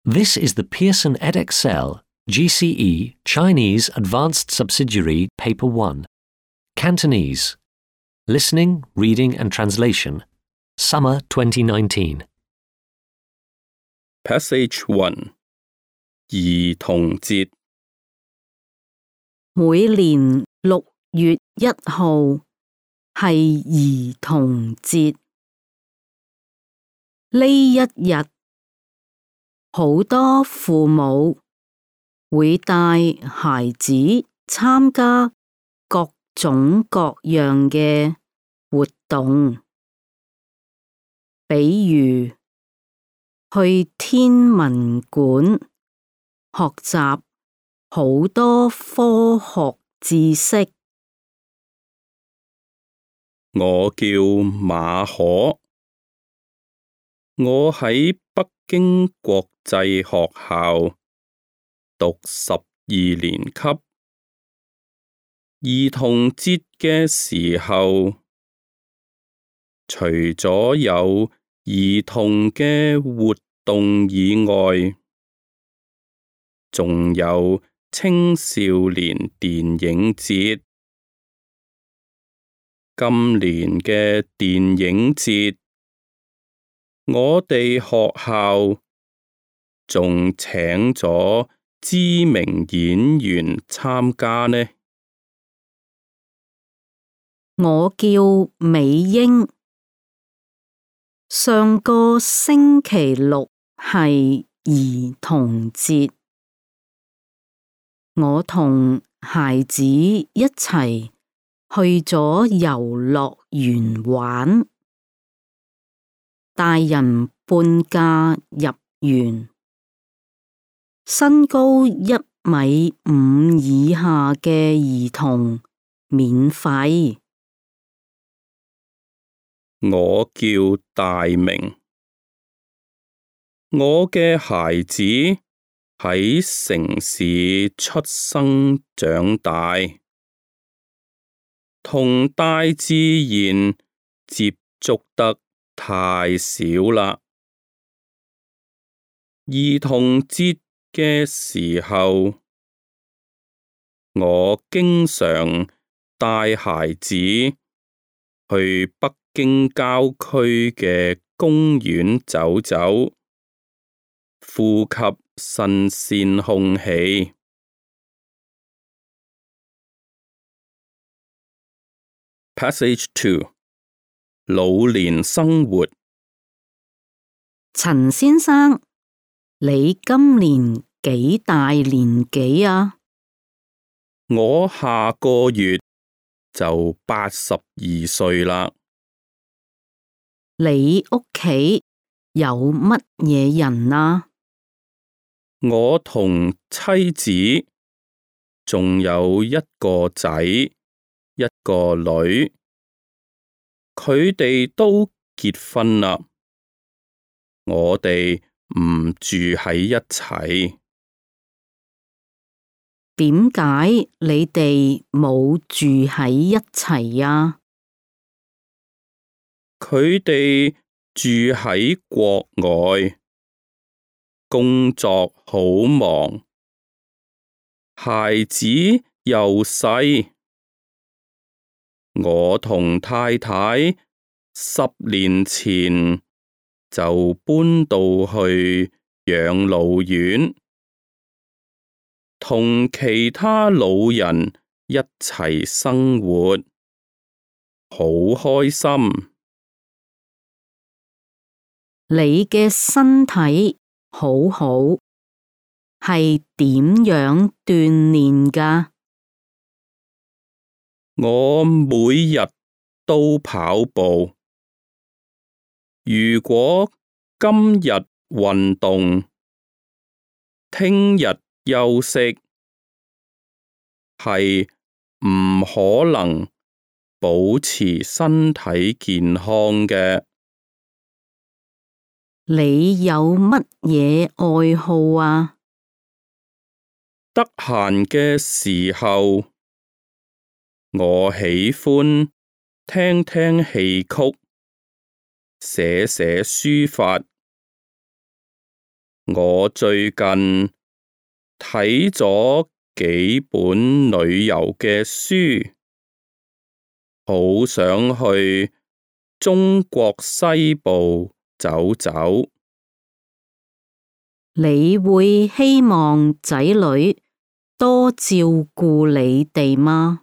This is the Pearson edXL GCE Chinese Advanced Subsidiary Paper 1, Cantonese, Listening, Reading and Translation, Summer 2019. Passage 1. 兒童節。 每年6月1號係兒童節。呢一日，好多父母會帶孩子參加各種各樣嘅活動，比如去天文館學習好多科學知識。 我叫馬可，我喺北京國際學校讀12年級。兒童節嘅時候，除咗有兒童嘅活動以外，仲有青少年電影節。今年嘅電影節，我哋學校仲請咗知名演員參加呢。 我叫美英。上個星期六係兒童節，我同孩子一齊去咗遊樂園玩，大人半價入園，身高1.5米以下嘅兒童免費。 我叫大明，我嘅孩子喺城市出生長大，同大自然接觸得太少啦。兒童節嘅時候，我經常帶孩子去北京郊區嘅公園走走，呼吸新鮮空氣。Passage 2. 老年生活。 陳先生，你今年幾大年紀啊？ 我下個月就82歲啦。 你屋企有乜嘢人啊？ 我同妻子仲有一個仔，一個女，佢哋都結婚啦。我哋唔住喺一齊。 點解你哋冇住喺一齊啊？ 佢哋住喺國外，工作好忙，孩子又細。我同太太10年前就搬到去養老院，同其他老人一齊生活，好開心。 你嘅身體好好，係點樣鍛煉㗎？ 我每日都跑步。如果今日運動，聽日休息，係唔可能保持身體健康嘅。 你有乜嘢愛好啊？ 得閒嘅時候，我喜歡聽聽戲曲，寫寫書法。 我最近睇咗幾本旅遊嘅書，好想去中國西部走走。 你會希望仔女多照顧你哋嗎？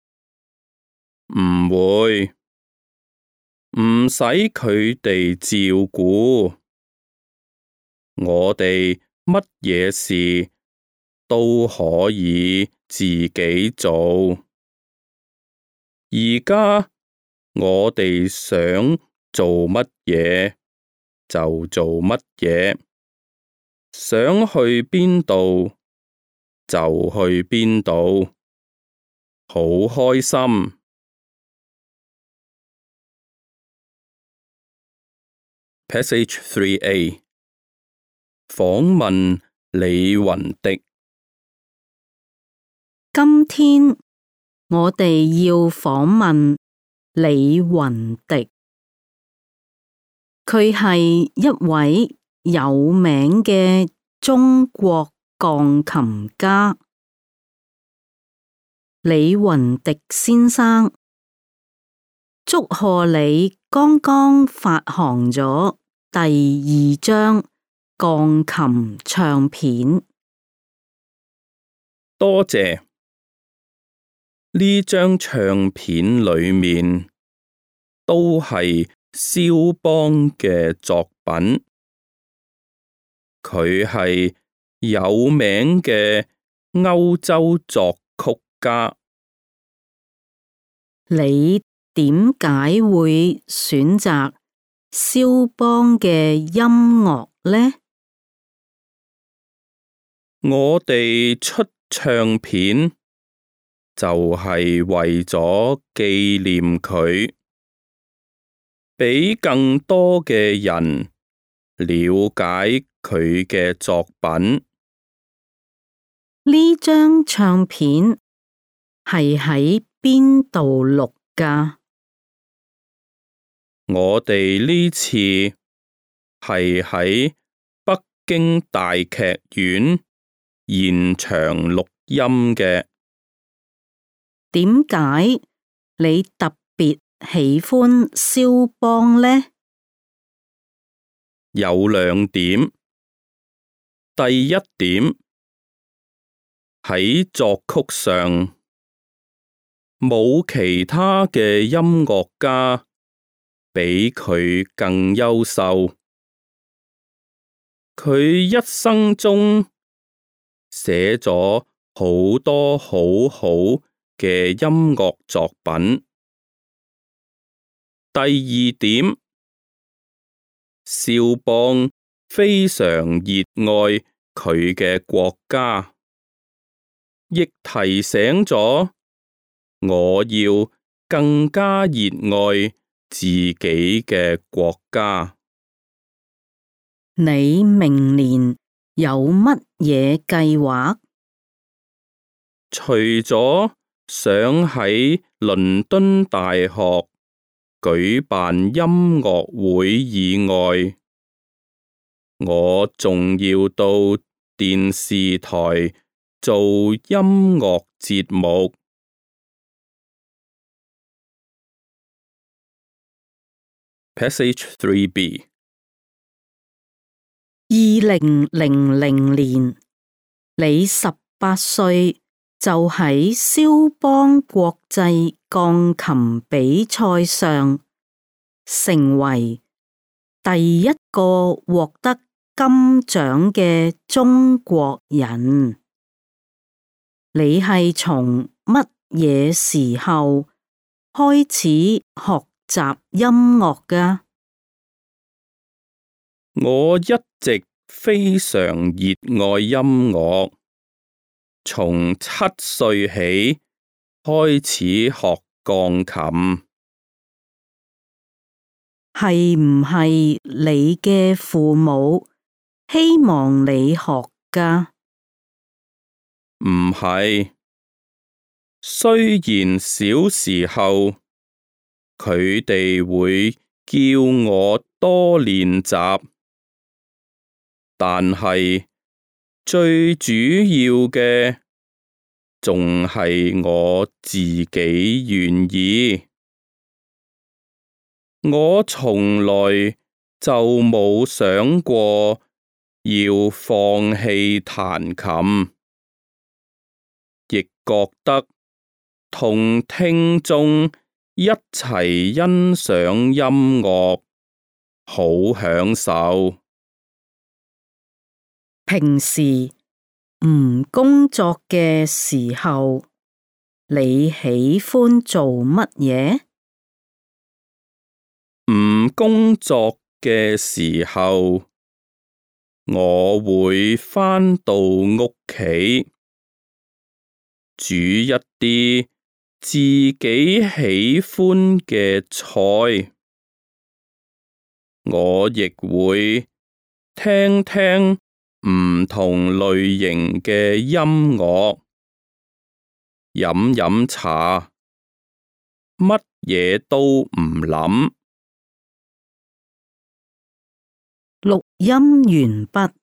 唔會，唔使佢哋照顧，我哋乜嘢事都可以自己做。而家我哋想做乜嘢就做乜嘢，想去邊度就去邊度，好開心。Passage 3A 訪問李雲迪。 今天我哋要訪問李雲迪，佢係一位有名嘅中國鋼琴家。李雲迪先生，祝賀你剛剛發行咗第2張鋼琴唱片。 多謝。呢張唱片裏面都係肖邦嘅作品，佢係有名嘅歐洲作曲家。 你點解會選擇肖邦嘅音樂呢？ 我哋出唱片就係為咗紀念佢，俾更多嘅人了解佢嘅作品。 呢張唱片係喺邊度錄㗎？ 我哋呢次係喺北京大劇院現場錄音嘅。 點解你特別喜歡肖邦呢？ 有2點。第一點，喺作曲上，冇其他嘅音樂家比佢更優秀。佢一生中寫咗好多好好嘅音樂作品。第二點，肖邦非常熱愛佢嘅國家，亦提醒咗我要更加熱愛自己嘅國家。 你明年有乜嘢計劃？ 除咗想喺倫敦大學舉辦音樂會以外，我仲要到電視台做音樂節目。Passage 3B 2000年，你18歲就喺肖邦國際鋼琴比賽上成為第一個獲得金獎嘅中國人。你係從乜嘢時候開始學習音樂㗎？ 我一直非常熱愛音樂，從7歲起開始學鋼琴。 係唔係你嘅父母希望你學㗎？ 唔係，雖然小時候佢哋會叫我多練習， 但係最主要嘅仲係我自己願意。我從來就冇想過要放棄彈琴，亦覺得同聽眾一齊欣賞音樂好享受。 平時唔工作嘅時候，你喜歡做乜嘢？ 唔工作嘅時候，我會返到屋企，煮一啲自己喜歡嘅菜。我亦會聽聽唔同類型嘅音樂，飲飲茶，乜嘢都唔諗。 錄音完畢。